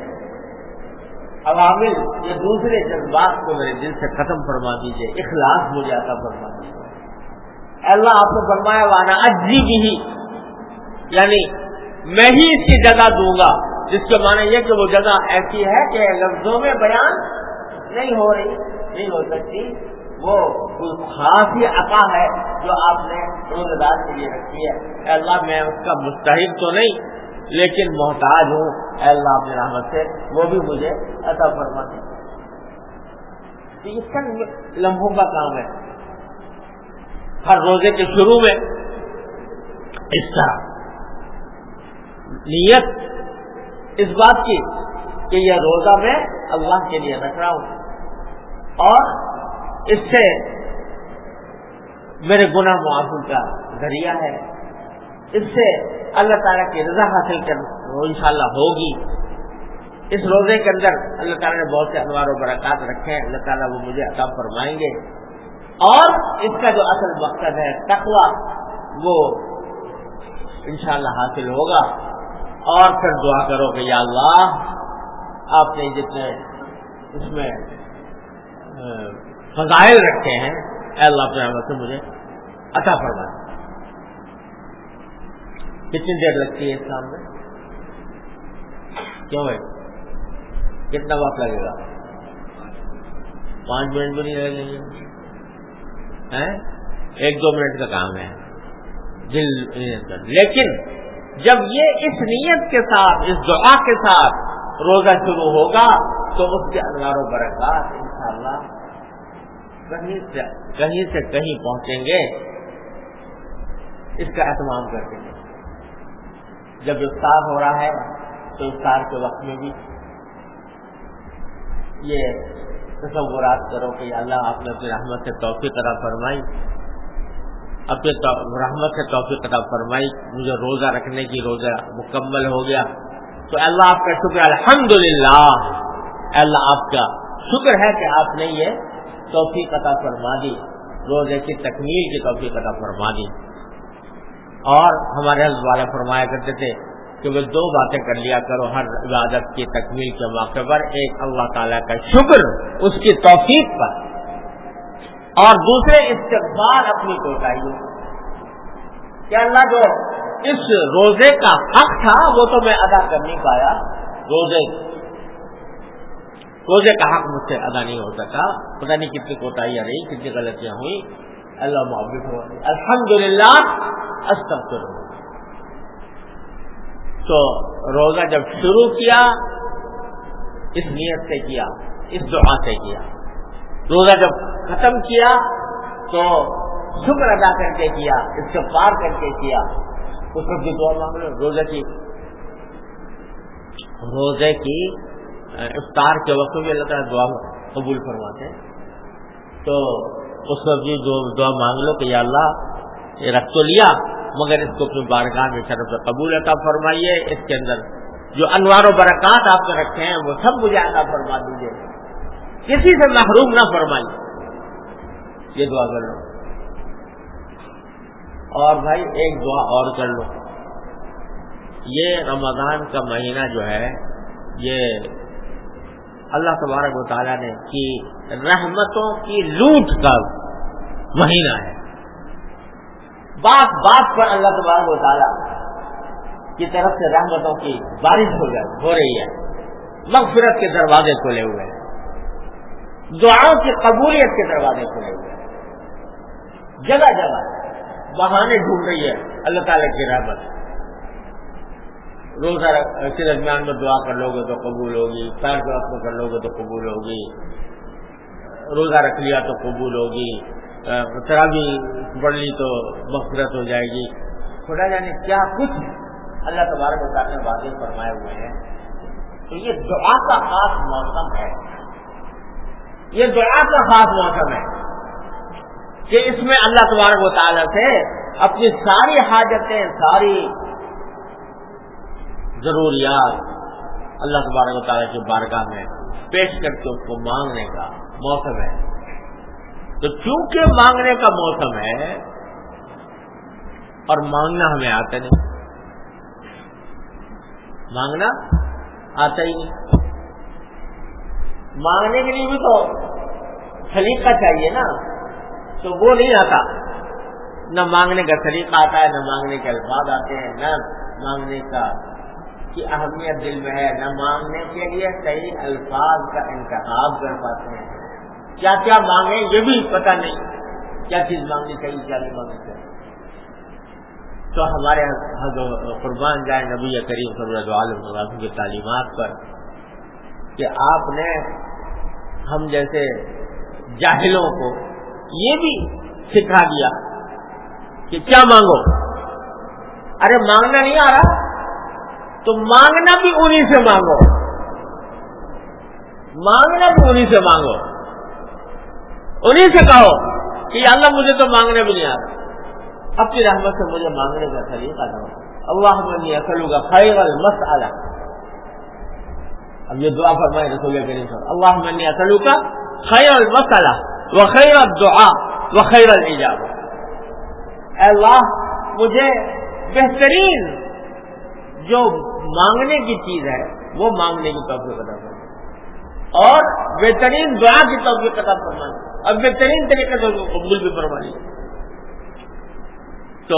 عوامل یا دوسرے جذبات کو میرے دل سے ختم فرما دیجئے، اخلاص مجھے عطا فرما دیجئے. اے اللہ آپ نے فرمایا وانا اجزی بھی، یعنی میں ہی اس کی جگہ دوں گا، جس کے معنی یہ کہ وہ جگہ ایسی ہے کہ لفظوں میں بیان نہیں ہو رہی، نہیں ہو سکتی، وہ کوئی خاص ہی عطا ہے جو آپ نے روزہ دار کے لیے رکھی ہے. اے اللہ میں اس کا مستحق تو نہیں لیکن محتاج ہوں، اے اللہ اپنی رحمت سے وہ بھی مجھے عطا فرما دے. اس کا لمحوں کا کام ہے، ہر روزے کے شروع میں اس طرح نیت اس بات کی کہ یہ روزہ میں اللہ کے لیے رکھ رہا ہوں اور اس سے میرے گناہ معافی کا ذریعہ ہے، اس سے اللہ تعالیٰ کی رضا حاصل کر انشاءاللہ ہوگی. اس روزے کے اندر اللہ تعالیٰ نے بہت سے انوار و برکات رکھے ہیں، اللہ تعالیٰ وہ مجھے عطا فرمائیں گے، اور اس کا جو اصل مقصد ہے تقویٰ وہ انشاءاللہ حاصل ہوگا. اور پھر دعا کرو کہ یا اللہ آپ نے جتنے اس میں فضائل رکھے ہیں اے اللہ اپنے رحمت سے مجھے عطا فرما. کتنی دیر لگتی ہے اس کام میں؟ کیوں بھائی کتنا وقت لگے گا؟ پانچ منٹ بھی نہیں لگیں گے، ایک دو منٹ کا کام ہے دل. لیکن جب یہ اس نیت کے ساتھ، اس دعا کے ساتھ روزہ شروع ہوگا تو اس کے انوار و برکات انشاءاللہ کہیں سے کہیں سے کہیں پہنچیں گے. اس کا اہتمام کرتے ہیں. جب افطار ہو رہا ہے تو افطار کے وقت میں بھی یہ تصورات کرو کہ یا اللہ آپ نے اپنی رحمت سے توفیق عطا فرمائی، اپنے رحمت سے توفیق عطا فرمائی، مجھے روزہ رکھنے کی، روزہ مکمل ہو گیا تو اللہ آپ کا شکر، الحمدللہ اللہ آپ کا شکر ہے کہ آپ نے یہ توفیق عطا فرما دی، روزے کی تکمیل کی توفیق عطا فرما دی. اور ہمارے حضرت والا فرمایا کرتے تھے کہ وہ دو باتیں کر لیا کرو ہر عبادت کی تکمیل کے موقع پر، ایک اللہ تعالیٰ کا شکر اس کی توفیق پر، اور دوسرے استغفار اپنی کوتاہیوں کہ اللہ جو اس روزے کا حق تھا وہ تو میں ادا کر نہیں پایا، روزے روزے کا حق مجھ سے ادا نہیں ہو سکا، پتہ نہیں کتنی کوتاہیاں رہی، کتنی غلطیاں ہوئی، اللہ معاف ہو، الحمدللہ استغفر. تو روزہ جب شروع کیا اس نیت سے کیا، اس دعا سے کیا، روزہ جب ختم کیا تو شکر ادا کر کے کیا، استغفار کر کے کیا، اس وقت بھی دعا مانگ لو. روزے کی روزے کی افطار کے وقت بھی اللہ تعالیٰ دعا قبول فرماتے ہیں، تو اس وقت بھی دعا مانگ لو کہ یا اللہ یہ رکھ تو لیا مگر اس کو اپنی بارگاہ میں شرف قبول عطا فرمائیے. اس کے اندر جو انوار و برکات آپ نے رکھے ہیں وہ سب مجھے عطا فرما دیجیے, کسی سے محروم نہ فرمائیے. یہ دعا کر لو. اور بھائی ایک دعا اور کر لو. یہ رمضان کا مہینہ جو ہے یہ اللہ تبارک و تعالیٰ نے کی رحمتوں کی لوٹ کا مہینہ ہے. بات بات پر اللہ تبارک و تعالیٰ کی طرف سے رحمتوں کی بارش ہو جائے ہو رہی ہے. مغفرت کے دروازے کھلے ہوئے ہیں, دعاؤں کی قبولیت کے دروازے کھلے ہوئے ہیں. جگہ جگہ بہانے ڈھونڈ رہی ہے اللہ تعالیٰ کی رحمت. روزہ کے درمیان میں دعا کر لو گے تو قبول ہوگی, سار کے وقت میں کر لو گے تو قبول ہوگی, روزہ رکھ لیا تو قبول ہوگی, تراویح پڑھ لی تو مغفرت ہو جائے گی. خدا جانے کیا کچھ اللہ تبارک و تعالیٰ نے واضح فرمائے ہوئے ہیں. تو یہ دعا کا خاص موسم ہے, یہ دعا کا خاص موسم ہے کہ اس میں اللہ تبارک و تعالیٰ سے اپنی ساری حاجتیں, ساری ضروریات اللہ تبارک و تعالیٰ کی بارگاہ میں پیش کر کے اس کو مانگنے کا موسم ہے. تو چونکہ مانگنے کا موسم ہے اور مانگنا ہمیں آتا نہیں, مانگنا آتا ہی نہیں. مانگنے کے لیے بھی تو سلیقہ چاہیے نا, تو وہ نہیں آتا. نہ مانگنے کا طریقہ آتا ہے, نہ مانگنے کے الفاظ آتے ہیں, نہ مانگنے کا کی اہمیت دل میں ہے, نہ مانگنے کے لیے صحیح الفاظ کا انتخاب کر پاتے ہیں. کیا کیا مانگے یہ بھی پتہ نہیں, کیا چیز مانگنی چاہیے کیا نہیں مانگنی چاہیے. تو ہمارے قربان جائیں نبی کریم صلی اللہ علیہ وسلم کی تعلیمات پر کہ آپ نے ہم جیسے جاہلوں کو یہ بھی سکھا دیا کہ کیا مانگو. ارے مانگنا نہیں آ رہا تو مانگنا بھی انہی سے مانگو, مانگنا بھی انہی سے مانگو, انہی سے کہو کہ یا اللہ مجھے تو مانگنا بھی نہیں آ رہا, اپنی رحمت سے مجھے مانگنے کا طریقہ دو. اللہم انی اسألک خیر المسألہ. اب یہ دعا فرمائے رسول کریم صلی اللہ علیہ وسلم, اللہم انی اسألک خیر المسألہ وخیر الدعاء وخیر الاجابہ. اے اللہ مجھے بہترین جو مانگنے کی چیز ہے وہ مانگنے کی توفیق عطا فرما, اور بہترین دعا کی توفیق عطا فرما, اور بہترین طریقے سے قبول بھی فرما لی. تو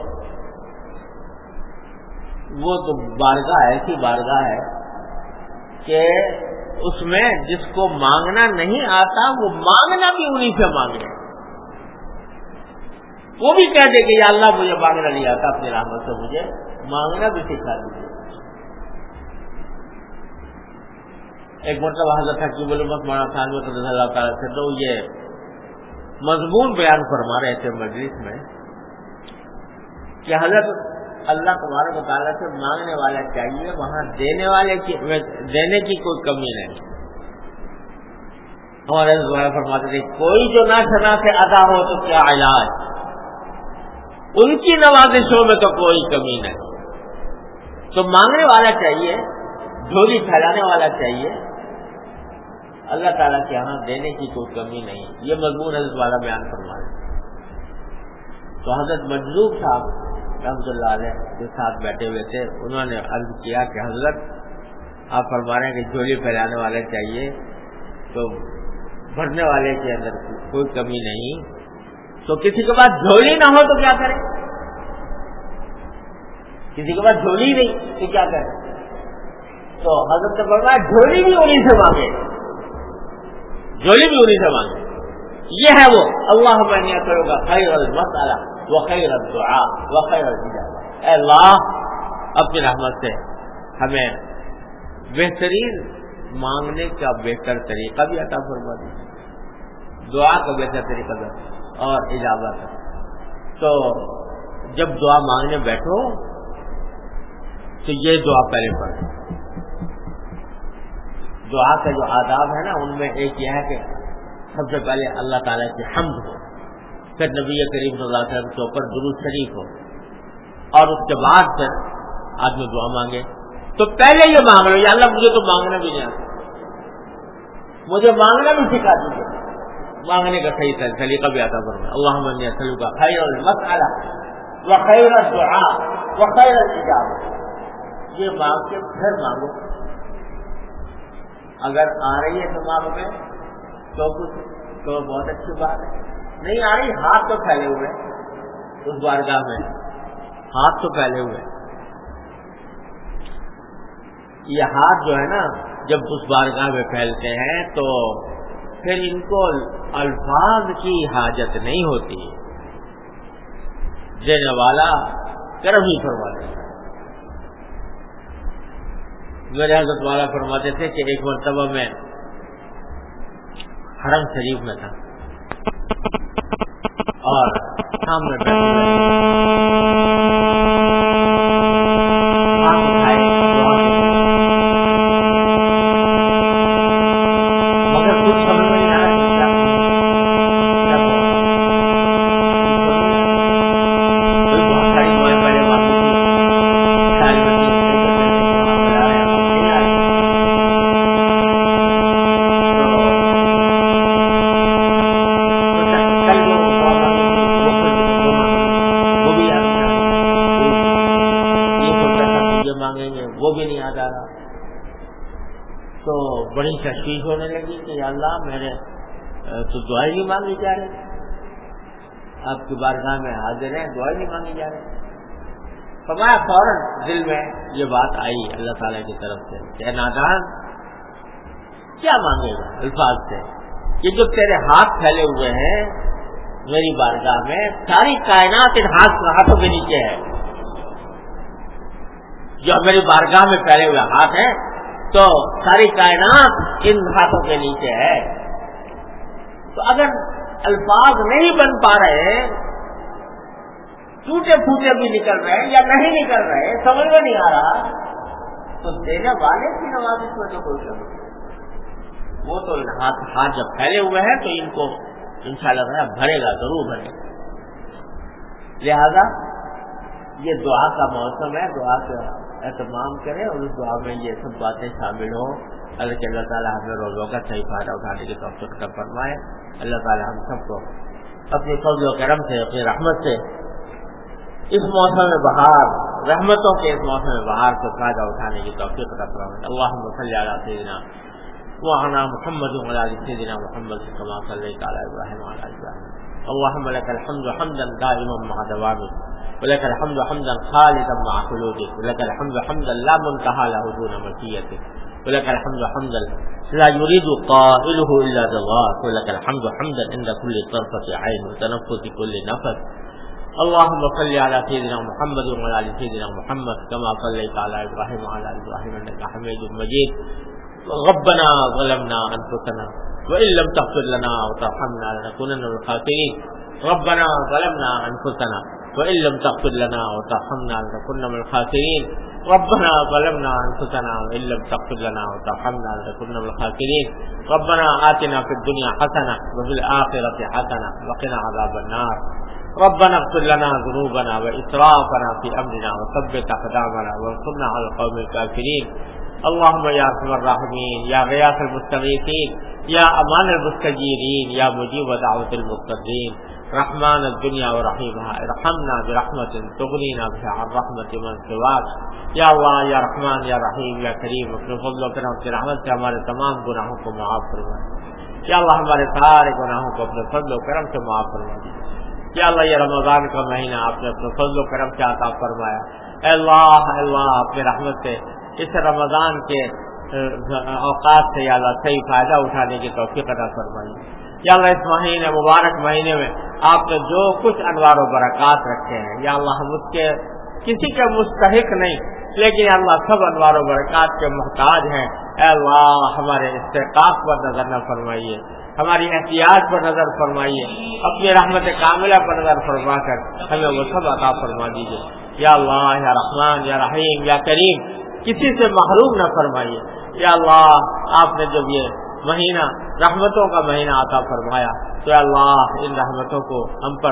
وہ تو بارگاہ ایسی بارگاہ ہے کہ اس میں جس کو مانگنا نہیں آتا وہ مانگنا بھی انہی سے مانگے. وہ بھی کہہ دے کہ یا اللہ مجھے مانگنا نہیں آتا, اپنی رحمت سے مجھے مانگنا بھی سکھا دیجیے. ایک مرتبہ حضرت حکیم الامت مولانا تھانوی رضی اللہ تعالیٰ سے تو یہ مضمون بیان فرما رہے تھے مجلس میں کہ حضرت اللہ تبارک و تعالیٰ سے مانگنے والا چاہیے, وہاں دینے والے کی دینے کی کوئی کمی نہیں. ہمارے فرماتے تھے کوئی جو نہ شنا سے ادا ہو تو کیا علاج, ان کی نوازشوں میں تو کوئی کمی نہیں. تو مانگنے والا چاہیے, جھولی پھیلانے والا چاہیے, اللہ تعالیٰ کے یہاں دینے کی کوئی کمی نہیں. یہ مضمون حضرت والا بیان فرما رہے. تو حضرت مجذوب صاحب رحمۃ اللہ علیہ کے ساتھ بیٹھے ہوئے تھے, انہوں نے عرض کیا کہ حضرت آپ فرما رہے ہیں کہ جھولی پھیلانے والے چاہیے, تو بھرنے والے کے اندر کوئی کمی نہیں, تو کسی کے پاس جھولی نہ ہو تو کیا کریں, کسی کے پاس جھولی نہیں تو کیا کریں. تو حضرت نے فرمایا جھولی بھی انہی سے مانگے, جھولی بھی انہی سے مانگے. یہ ہے وہ اللہم انی اسألک خیر المسألہ وخیر الدعاء وخیر الاجابہ. اے اللہ اپنی رحمت سے ہمیں بہترین مانگنے کا بہتر طریقہ بھی عطا فرما دیجیے, دعا کا بہتر طریقہ دے اور اجابت. تو جب دعا مانگنے بیٹھو تو یہ دعا پہلے پڑھو. دعا کا جو آداب ہے نا ان میں ایک یہ ہے کہ سب سے پہلے اللہ تعالیٰ کی حمد ہو, پھر نبی کریم صلی اللہ علیہ وسلم کے اوپر درود شریف ہو, اور اس کے بعد پھر آدمی دعا مانگے تو پہلے یہ مانگ لو یا اللہ مجھے تو مانگنا بھی نہیں آتا، مجھے مانگنا بھی سکھا دیجیے، مانگنے کا صحیح طریقہ بھی عطا فرمائے۔ اللہم انی اسألک خیر المسألہ وخیر الدعاء وخیر الاجابہ، یہ مانگ کے پھر مانگو۔ اگر آ رہی ہے دماغ میں تو کچھ تو بہت اچھی بات ہے، نہیں آ رہی ہاتھ تو پھیلے ہوئے اس بارگاہ میں، ہاتھ تو پھیلے ہوئے، یہ ہاتھ جو ہے نا جب اس بارگاہ میں پھیلتے ہیں تو پھر ان کو الفاظ کی حاجت نہیں ہوتی، دینے والا کرم ہی فرما دیتا۔ میرے حضرت والا فرماتے تھے کہ ایک مرتبہ میں حرم شریف میں تھا اور سامنے مگر کچھ سمجھ میں نہیں آ رہا بہت ساری دعائیں پہلے مانگی وہ بھی نہیں یاد آ رہا، تو بڑی تشویش ہونے لگی کہ یا اللہ میرے تو دعائیں نہیں مانگی جا رہی، آپ کی بارگاہ میں حاضر ہیں دعائیں نہیں مانگی جا رہی۔ فرمایا فوراً دل میں یہ بات آئی اللہ تعالیٰ کی طرف سے کہ نادان کیا مانگے گا الفاظ سے، یہ جو تیرے ہاتھ پھیلے ہوئے ہیں میری بارگاہ میں، ساری کائنات ان ہاتھ ہاتھوں کے نیچے ہے، جو میری بارگاہ میں پھیلے ہوئے ہاتھ ہیں تو ساری کائنات ان ہاتھوں کے نیچے ہے، تو اگر الفاظ نہیں بن پا رہے، ٹوٹے پھوٹے بھی نکل رہے یا نہیں نکل رہے، سمجھ میں نہیں آ رہا، تو دینے والے کی نوازش میں تو کوئی شک، وہ تو ہاتھ ہاتھ جب پھیلے ہوئے ہیں تو ان کو انشاءاللہ بھرے گا، ضرور بھرے گا۔ لہذا یہ دعا کا موسم ہے، دعا کا اہتمام کریں اور اس دعا میں یہ سب باتیں شامل ہوں۔ اللہ کہ اللہ تعالیٰ ہمیں روزوں کا صحیح فائدہ اٹھانے کی توفیق عطا فرمائے۔ اللہ تعالیٰ ہم سب کو اپنے فضل و کرم سے، اپنی رحمت سے اس موسم بہار، رحمتوں کے اس موسم بہار سے فائدہ اٹھانے کی توفیق عطا فرمائے۔ اللہم صلی علی سیدنا وعلی محمد وعلی سیدنا محمد کما صلیت علی ابراہیم وعلی آل ابراہیم۔ اللہم لک الحمد حمدا دائما مع دوامک ولك الحمد حمدا خالدا مع خلودك ولك الحمد حمدا لا منتهى له دون ملكيتك ولك الحمد حمدا لا يريد قائله الا رضاك ولك الحمد حمدا عند كل طرفة عين وتنفس كل نفس۔ اللهم صل على سيدنا محمد وعلى ال سيدنا محمد كما صليت على ابراهيم وعلى ال ابراهيم انك حميد مجيد۔ ربنا ظلمنا انفسنا وان لم تغفر لنا وترحمنا لنكونن من الخاسرين۔ ربنا ظلمنا انفسنا وإن لم تغفر لنا وترحمنا لنكن من الخاسرين۔ ربنا ظلمنا أنفسنا وإن لم تغفر لنا وترحمنا لنكن من الخاسرين۔ ربنا آتنا في الدنيا حسنة وفي الآخرة حسنة وقنا عذاب النار۔ ربنا اغفر لنا ذنوبنا وإسرافنا في أمرنا وثبت أقدامنا وانصرنا على القوم الكافرين۔ اللهم يا أرحم الراحمين، يا غياث المستغيثين، يا أمان المستجيرين، يا مجيب دعوة المضطرين، رحمان الدنیا و رحیمها، ارحمنا برحمت تغنینا بها عن رحمت من سواک۔ یا اللہ یا رحمان یا رحیم یا کریم، اپنے فضل و کرم کی رحمت سے ہمارے تمام گناہوں کو معاف فرمائے۔ یا اللہ ہمارے سارے گناہوں کو اپنے فضل و کرم سے معاف فرما دیجیے۔ یا اللہ یہ رمضان کا مہینہ آپ نے اپنے فضل و کرم سے عطا فرمایا، اے اللہ اے اللہ اپنے رحمت سے اس رمضان کے اوقات سے یا اللہ صحیح فائدہ اٹھانے کی توفیق عطا فرمائیے۔ یا اللہ اس مہینے مبارک مہینے میں آپ نے جو کچھ انوار و برکات رکھے ہیں یا اللہ ہم اس کے کسی کے مستحق نہیں، لیکن یا اللہ سب انوار و برکات کے محتاج ہیں۔ اے اللہ ہمارے استحقاق پر نظر نہ فرمائیے، ہماری احتیاط پر نظر فرمائیے، اپنی رحمت کاملہ پر نظر فرما کر ہمیں وہ سب عطا فرما دیجیے۔ یا اللہ یا رحمان یا رحیم یا کریم کسی سے محروم نہ فرمائیے۔ یا اللہ آپ نے جب یہ مہینہ رحمتوں کا مہینہ عطا فرمایا تو اللہ ان رحمتوں کو ہم پر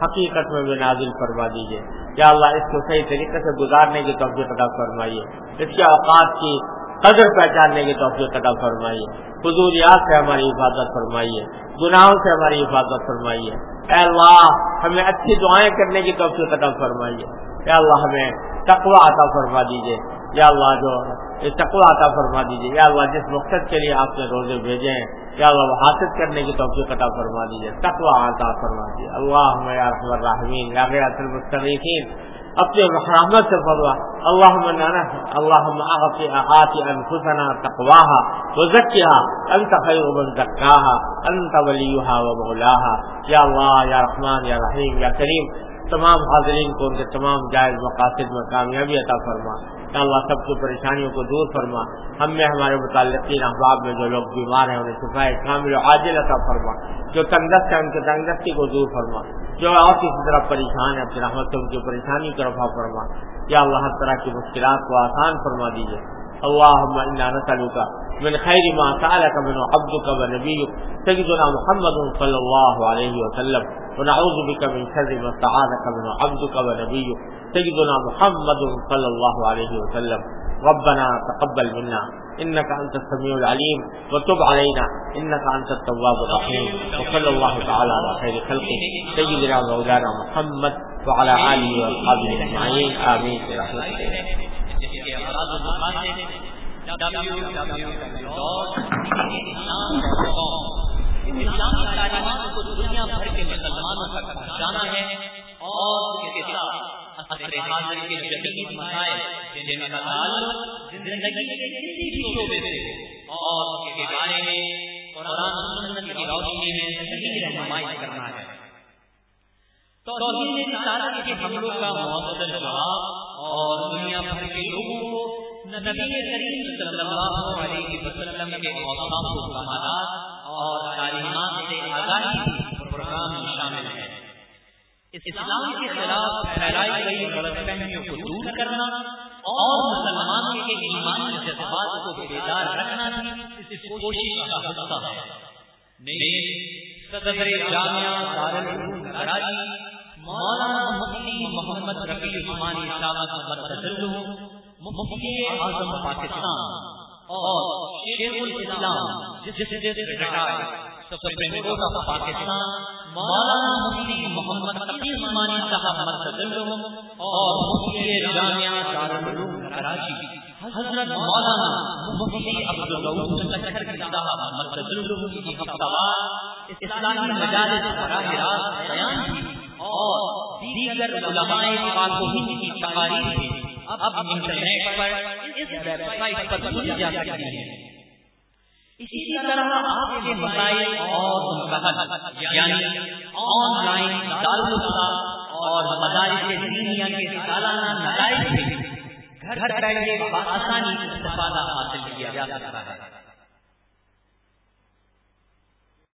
حقیقت میں بھی نازل فرما دیجیے. یا اللہ اس کو صحیح طریقے سے گزارنے کی توفیق عطا فرمائیے, اس کے اوقات کی قدر پہچاننے کی توفیق عطا فرمائیے, فضولیات سے ہماری حفاظت فرمائیے, گناہوں سے ہماری حفاظت فرمائیے. اے اللہ ہمیں اچھی دعائیں کرنے کی توفیق عطا فرمائیے. یا اللہ ہمیں تقوی عطا فرما دیجیے. یا اللہ جو تقوی عطا فرما دیجیے. یا اللہ جس مقصد کے لیے آپ نے روزے بھیجے ہیں یا اللہ وہ حاصل کرنے کی توفیق عطا فرما دیجیے, تقوی عطا فرما دیجیے. اللہم یا ارحم الراحمین یا غیاث المستغیثین اپنے رحمت سے فرما. اللہم اللہم اعطِ آت انفسنا تقواها وزکها انت خیر من زکاها انت ولیها ومولاها. یا اللہ یا رحمان یا رحیم یا کریم تمام حاضرین کو ان کے تمام جائز مقاصد میں کامیابی عطا فرما. یا اللہ سب کی پریشانیوں کو دور فرما. ہم میں ہمارے متعلقین احباب میں جو لوگ بیمار ہیں انہیں شفا کامل و عاجل عطا فرما. جو تنگدست ہیں ان کے تنگدستی کو دور فرما. جو اور کسی طرح پریشان ہے اپنی رحمت سے ان کی پریشانی کو رفع فرما. یا اللہ ہر طرح کی مشکلات کو آسان فرما دیجیے. اللهم انا نسألك من خير ما سألك منه عبدك ونبيك سيدنا محمد صلى الله عليه وسلم ونعوذ بك من شر ما استعاذك منه عبدك ونبيك سيدنا محمد صلى الله عليه وسلم. ربنا تقبل منا انك انت السميع العليم وتب علينا انك انت التواب الرحيم. وصلى الله تعالى على خير خلقه سيدنا مولانا محمد وعلى اله واصحابه اجمعين آمين برحمتك. W W W dot islam dot com اسلامی تعلیمات کو دنیا بھر کے مسلمانوں تک پہنچانا ہے اور اس کے ساتھ عصر حاضر کے جدید مسائل جن کا تعلق زندگی کے کسی بھی شعبے سے اور اس کے بارے میں قرآن و سنت کی روشنی میں صحیح رہنمائی کرنا ہے. توحید رسالت کے حملوں کا مؤثر جواب اور دنیا بھر کے لوگوں کو نبی کریم صلی اللہ علیہ وسلم کے اوصاف و کمالات اور تعلیمات سے آگاہی بھی پروگرام میں شامل ہے. اسلام کے خلاف پھیلائی گئی غلط فہمیوں کو دور کرنا اور مسلمانوں کے ایمانی جذبات کو بیدار رکھنا بھی اس کوشش کا حصہ ہے. صدر جامعہ دارالعلوم کراچی مولانا مفتی محمد رفیع عثمانی صاحب مدثر مفتی اعظم پاکستان اور شیخ الاسلام justice retired supreme court of Pakistan Maulana Mufti محمد تقی عثمانی صاحب مدثر اور مفتی جامعہ دارالعلوم کراچی حضرت مولانا مفتی عبدالغفور صاحب مدثر کی ہفتہ اسلامی مجالس براہ راست بیان کی اور دیگر علماء پاک و ہند کی تقاریر بھی اب انٹرنیٹ پر اس ویب سائٹ پر سنی جا سکتی ہیں. اسی طرح آپ کے مسائل اور ان کا حل یعنی آن لائن دارالفتا اور مدارس دینیہ کے سالانہ نتائج سے گھر بیٹھے بآسانی استفادہ حاصل کیا جا سکتا ہے.